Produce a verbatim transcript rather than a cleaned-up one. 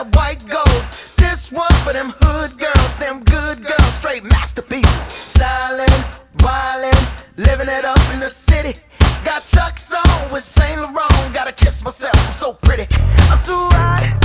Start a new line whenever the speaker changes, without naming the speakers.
white gold. This one for them hood girls, them good girls, straight masterpieces. Stylin', wildin', living it up in the city. Got Chuck's on with Saint Laurent. Gotta kiss myself, I'm so pretty. I'm too hot.